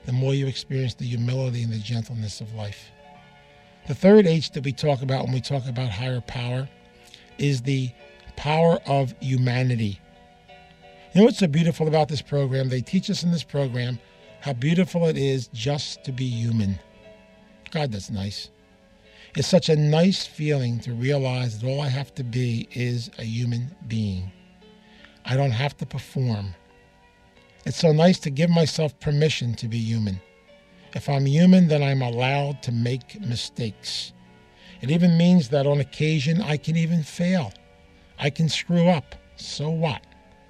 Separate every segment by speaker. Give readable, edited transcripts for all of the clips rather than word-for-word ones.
Speaker 1: the more you experience the humility and the gentleness of life. The third H that we talk about when we talk about higher power is the power of humanity. You know what's so beautiful about this program? They teach us in this program how beautiful it is just to be human. God, that's nice. It's such a nice feeling to realize that all I have to be is a human being. I don't have to perform. It's so nice to give myself permission to be human. If I'm human, then I'm allowed to make mistakes. It even means that on occasion I can even fail. I can screw up. So what?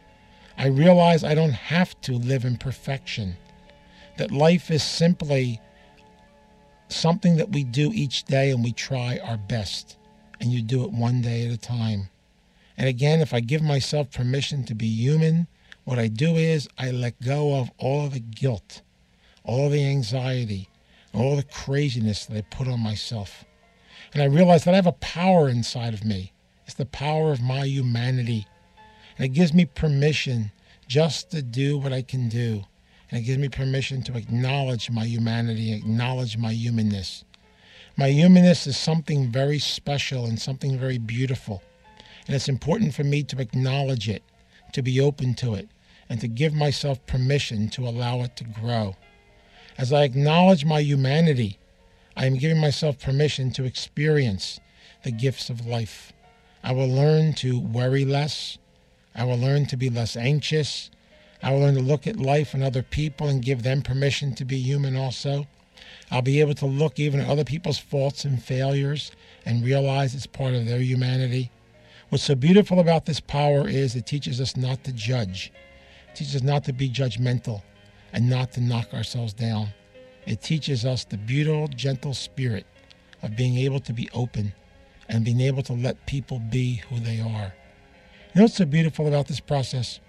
Speaker 1: I realize I don't have to live in perfection. That life is simply something that we do each day, and we try our best. And you do it one day at a time. And again, if I give myself permission to be human, what I do is I let go of all of the guilt, all of the anxiety, all the craziness that I put on myself. And I realize that I have a power inside of me. It's the power of my humanity. And it gives me permission just to do what I can do. And it gives me permission to acknowledge my humanity, acknowledge my humanness. My humanness is something very special and something very beautiful. And it's important for me to acknowledge it, to be open to it, and to give myself permission to allow it to grow. As I acknowledge my humanity, I am giving myself permission to experience the gifts of life. I will learn to worry less. I will learn to be less anxious. I will learn to look at life and other people and give them permission to be human also. I'll be able to look even at other people's faults and failures and realize it's part of their humanity. What's so beautiful about this power is it teaches us not to judge. It teaches us not to be judgmental and not to knock ourselves down. It teaches us the beautiful, gentle spirit of being able to be open and being able to let people be who they are. You know what's so beautiful about this process?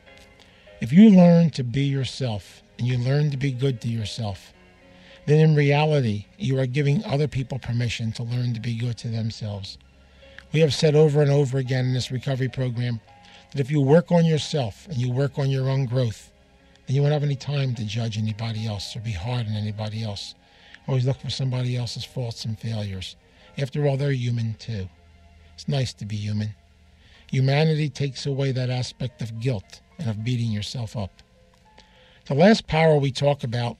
Speaker 1: If you learn to be yourself and you learn to be good to yourself, then in reality, you are giving other people permission to learn to be good to themselves. We have said over and over again in this recovery program that if you work on yourself and you work on your own growth, then you won't have any time to judge anybody else or be hard on anybody else. Always look for somebody else's faults and failures. After all, they're human too. It's nice to be human. Humanity takes away that aspect of guilt and of beating yourself up. The last power we talk about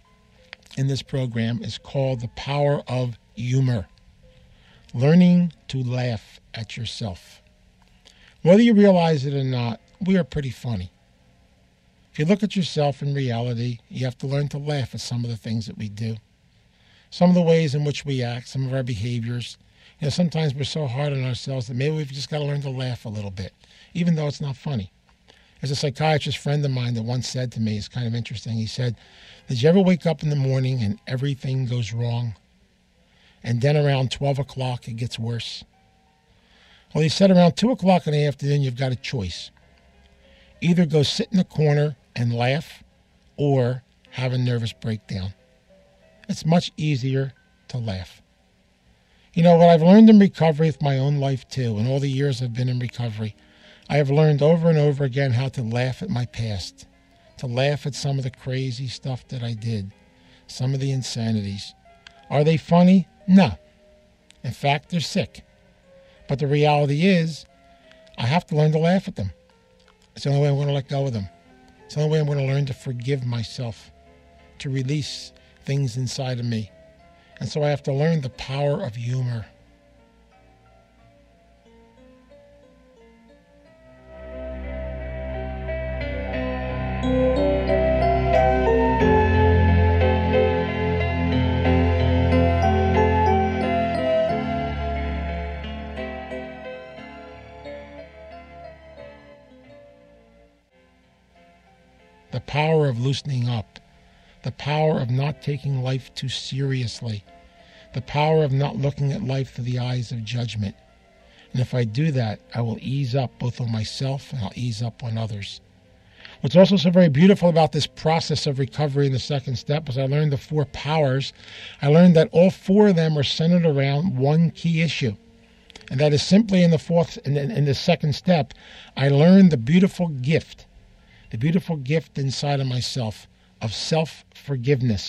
Speaker 1: in this program is called the power of humor. Learning to laugh at yourself. Whether you realize it or not, we are pretty funny. If you look at yourself in reality, you have to learn to laugh at some of the things that we do. Some of the ways in which we act, some of our behaviors. You know, sometimes we're so hard on ourselves that maybe we've just got to learn to laugh a little bit, even though it's not funny. There's a psychiatrist friend of mine that once said to me, it's kind of interesting, he said, did you ever wake up in the morning and everything goes wrong? And then around 12 o'clock, it gets worse. Well, he said around 2 o'clock in the afternoon, you've got a choice. Either go sit in the corner and laugh or have a nervous breakdown. It's much easier to laugh. You know, what I've learned in recovery with my own life too, and all the years I've been in recovery, I have learned over and over again how to laugh at my past, to laugh at some of the crazy stuff that I did, some of the insanities. Are they funny? No. In fact, they're sick. But the reality is, I have to learn to laugh at them. It's the only way I'm going to let go of them. It's the only way I'm going to learn to forgive myself, to release things inside of me. And so I have to learn the power of humor. The power of loosening up, the power of not taking life too seriously, the power of not looking at life through the eyes of judgment. And if I do that, I will ease up both on myself and I'll ease up on others. What's also so very beautiful about this process of recovery in the second step is I learned the 4 powers. I learned that all 4 of them are centered around one key issue. And that is simply in the second step, I learned the beautiful gift inside of myself of self-forgiveness.